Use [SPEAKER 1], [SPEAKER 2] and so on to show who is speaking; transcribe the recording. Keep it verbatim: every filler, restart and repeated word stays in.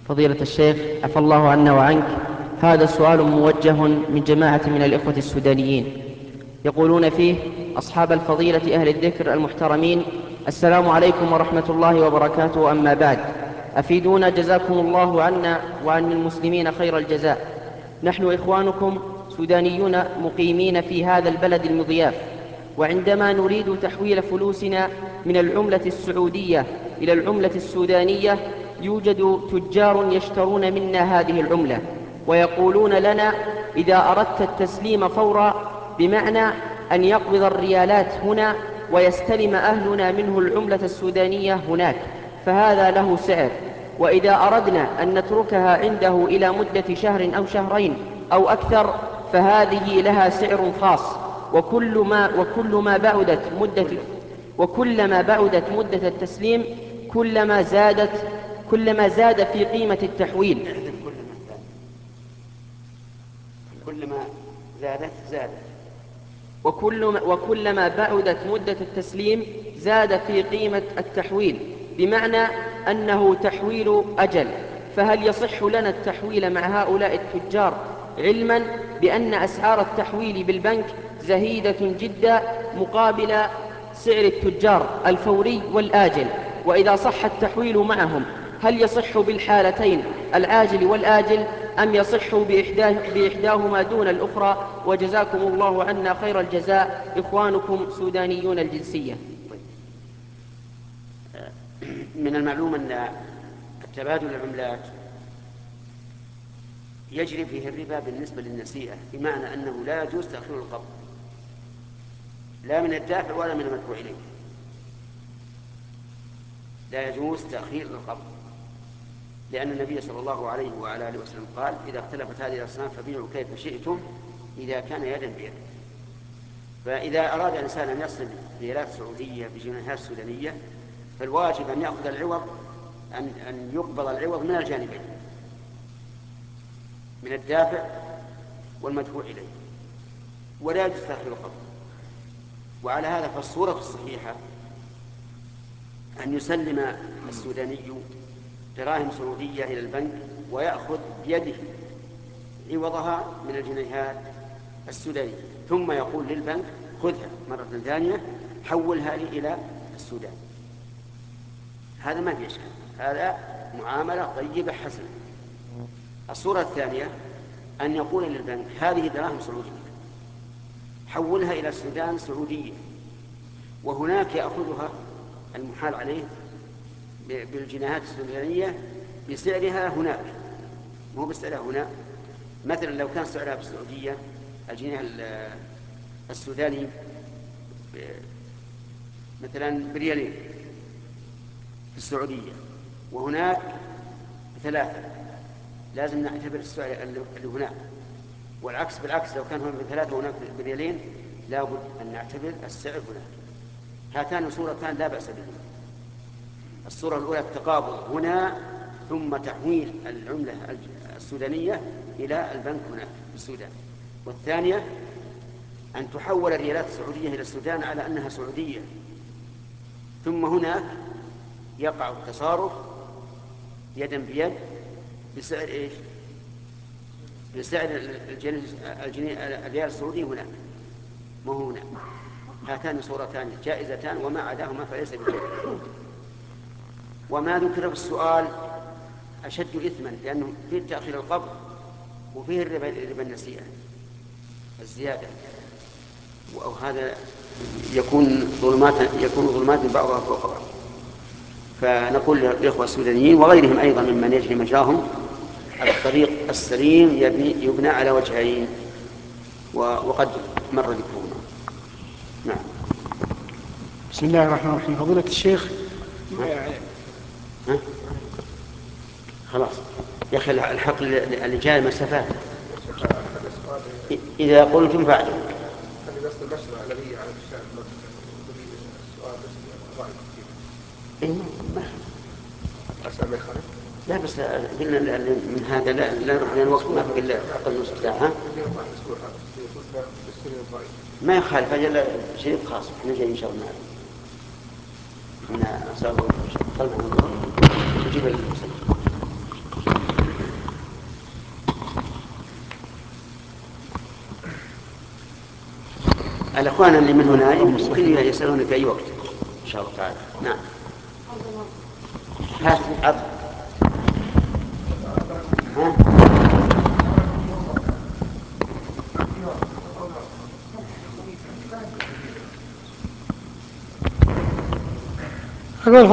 [SPEAKER 1] فضيلة الشيخ عفى الله عنا وعنك، هذا سؤال موجه من جماعة من الإخوة السودانيين، يقولون فيه: أصحاب الفضيلة أهل الذكر المحترمين، السلام عليكم ورحمة الله وبركاته، أما بعد، أفيدونا جزاكم الله عنا وعن المسلمين خير الجزاء. نحن إخوانكم سودانيون مقيمين في هذا البلد المضياف، وعندما نريد تحويل فلوسنا من العملة السعودية إلى العملة السودانية يوجد تجار يشترون منا هذه العملة، ويقولون لنا: إذا أردت التسليم فورا، بمعنى أن يقبض الريالات هنا ويستلم أهلنا منه العملة السودانية هناك، فهذا له سعر. وإذا أردنا أن نتركها عنده إلى مدة شهر أو شهرين أو أكثر فهذه لها سعر خاص. وكل ما, وكل ما بعدت مدة وكلما بعدت مدة التسليم كلما زادت كلما زاد في قيمة التحويل.
[SPEAKER 2] كلما زادت زادت
[SPEAKER 1] وكلما, وكلما بعدت مدة التسليم زاد في قيمة التحويل، بمعنى أنه تحويل أجل. فهل يصح لنا التحويل مع هؤلاء التجار، علما بأن أسعار التحويل بالبنك زهيدة جدا مقابل سعر التجار الفوري والآجل؟ وإذا صح التحويل معهم هل يصح بالحالتين العاجل والآجل، أم يصح بإحداه بإحداهما دون الأخرى؟ وجزاكم الله عنا خير الجزاء، إخوانكم سودانيون الجنسية.
[SPEAKER 2] من المعلوم أن تبادل العملات يجري فيه الربا بالنسبة للنسيئة، بمعنى أنه لا يجوز تأخير القبض، لا من الدافع ولا من المدفوع إليه، لا يجوز تأخير القبض، لأن النبي صلى الله عليه وعلى آله وسلم قال: إذا اختلفت هذه الأصناف فبيعوا كيف شئتم إذا كان يدا بيد. فإذا أراد الإنسان أن يصل ريالات سعودية بجنيهات سودانية فالواجب أن يأخذ العوض، أن أن يقبض العوض من الجانبين، من الدافع والمدفوع إليه، ولا يجوز تأخير القبض. وعلى هذا فالصورة الصحيحة أن يسلم السوداني دراهم سعودية إلى البنك ويأخذ بيده عوضها من الجنيهات السودانية، ثم يقول للبنك: خذها مرة ثانية، حولها لي إلى السودان. هذا ما في إشكال، هذا معاملة طيبة حسنة. الصورة الثانية أن يقول للبنك: هذه دراهم سعودية، حولها إلى السودان سعودية، وهناك يأخذها المحال عليه بالجنيهات السودانية بسعرها هناك، مو بسعرها هنا. مثلا لو كان سعرها بالسعودية الجنيه السوداني مثلا بريالين في السعودية وهناك ثلاثة، لازم نعتبر السعر اللي هناك، والعكس بالعكس، لو كان هناك ثلاثة وهناك بريالين لابد أن نعتبر السعر هناك. هاتان صورتان لا بأس بهما. الصورة الأولى التقابض هنا ثم تحويل العملة السودانية إلى البنك هناك في السودان، والثانية أن تحول الريالات السعودية إلى السودان على أنها سعودية، ثم هناك يقع التصارف يدا بيد بسعر إيش؟ بسعر الريال السعودي هناك، ما هو هنا. هاتان صورتان جائزتان، وما عداهما فليس بجائز. وما ذكر في السؤال أشد إثما، لأنه فيه تأخير القبض وفيه الربا, الربا النسيئة الزيادة، أو هذا يكون ظلمات يكون ظلمات بعضها فوق بعض. فنقول للإخوة السودانيين وغيرهم أيضا ممن يجري مجراهم: الطريق السليم يبني يبنى على وجهين، وقد مر ذكرهما. نعم.
[SPEAKER 3] بسم الله الرحمن الرحيم. فضيلة الشيخ،
[SPEAKER 2] ها؟ خلاص يا أخي الحق اللي جاء المسافات إذا قلتم فاعلوا. لا بس قلنا من هذا لا لا نروح لأن الوقت ما في إلا أقل نصف ساعة. ما يخالف، أجل شريط خاص احنا جايين إن شاء الله من أصابه خلنا نجيب المسجد. الأخوان اللي من هنا يمكن يسألون في أي وقت إن شاء الله تعالى. نعم. هات عطف. ها؟
[SPEAKER 3] أقول